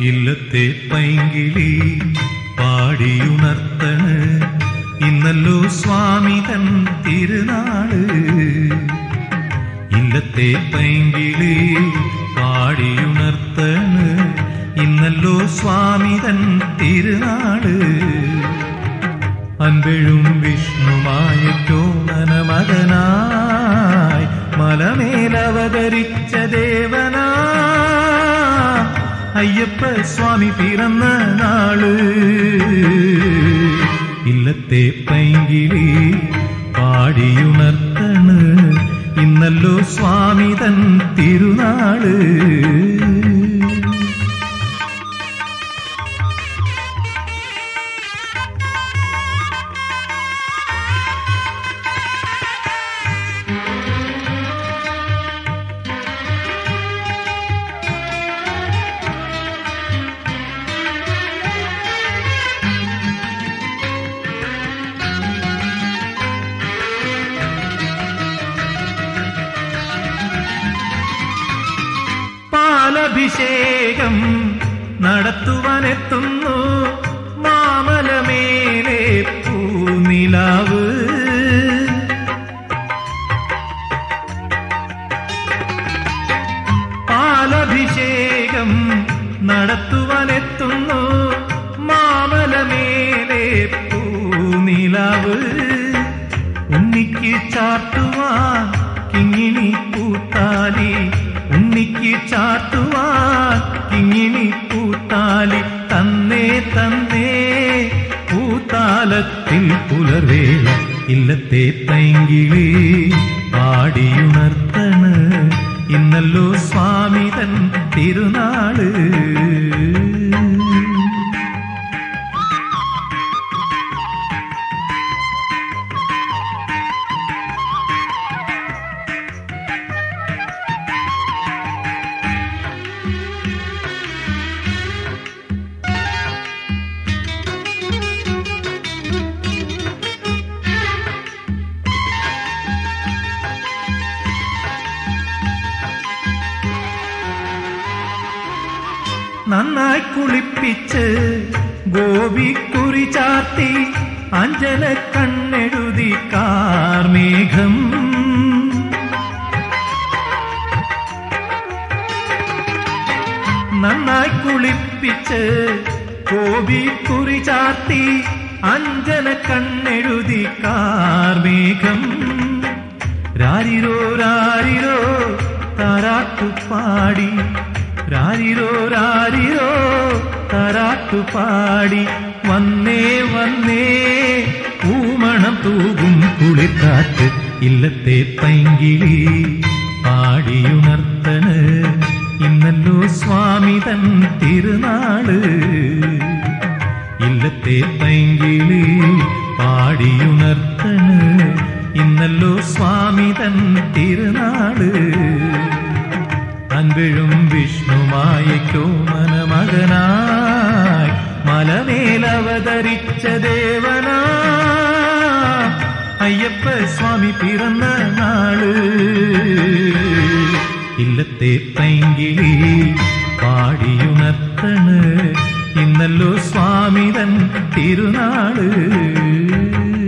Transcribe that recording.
ഇല്ലത്തെ പൈങ്കിളി പാടിയുണർത്തണ് ഇന്നല്ലോ സ്വാമി തൻ തിരുനാള്. ഇല്ലത്തെ പൈങ്കിളി പാടിയുണർത്തണ് ഇന്നല്ലോ സ്വാമി തൻ തിരുനാള്. അൻപെഴും വിഷ്ണുമായറ്റോമന മകനായി മലമേലവതരിച്ച ദേവനാ അയ്യപ്പ സ്വാമി പിറന്ന നാള്. ഇല്ലത്തെ പൈങ്കിളി പാടിയുണർത്തണ് ഇന്നല്ലോ സ്വാമി തൻ തിരുനാള്. പാലഭിഷേകം നടത്തുവാനെത്തുന്നു മാമലമേലെ പൂനിലാവ്. പാലഭിഷേകം നടത്തുവാനെത്തുന്നു മാമലമേലെ പൂനിലാവ്. ഉണ്ണിക്ക് ചാർത്തുവാൻ കിങ്ങിണി പൂത്താലി, ഉണ്ണിക്ക് ചാർത്തുവാൻ കിങ്ങിണി പൂത്താലി തന്നേ തന്നേ പൂത്താലത്തിൽ പുലർവേള. ഇല്ലത്തെ പൈങ്കിളി പാടിയുണർത്തണ് ഇന്നല്ലോ സ്വാമി തൻ തിരുനാള്. നന്നായി കുളിപ്പിച്ച് ഗോപിക്കുറി ചാർത്തി അഞ്ജന കണ്ണെഴുതി കാർമേഘം. നന്നായി കുളിപ്പിച്ച് ഗോപിക്കുറി ചാർത്തി അഞ്ജന കണ്ണെഴുതി കാർമേഘം. രാരിരോ രാരിരോ താരാട്ടുപാടി, രാരിരോ രാരിരോ താരാട്ടുപാടി വന്നേ വന്നേ പൂമണം തൂകും കുളിർക്കാറ്റ്. ഇല്ലത്തെ പൈങ്കിളി പാടിയുണർത്തണ് ഇന്നല്ലോ സ്വാമി തൻ തിരുനാള്. ഇല്ലത്തെ പൈങ്കിളി പാടിയുണർത്തണ് ഇന്നല്ലോ സ്വാമി തൻ തിരുനാള്. അൻപെഴും വിഷ്ണുമായറ്റോമന മകനായി മലമേലവതരിച്ച ദേവനാ അയ്യപ്പ സ്വാമി പിറന്ന നാള്. ഇല്ലത്തെ പൈങ്കിളി പാടിയുണർത്തണ് ഇന്നല്ലോ സ്വാമി തൻ തിരുനാള്.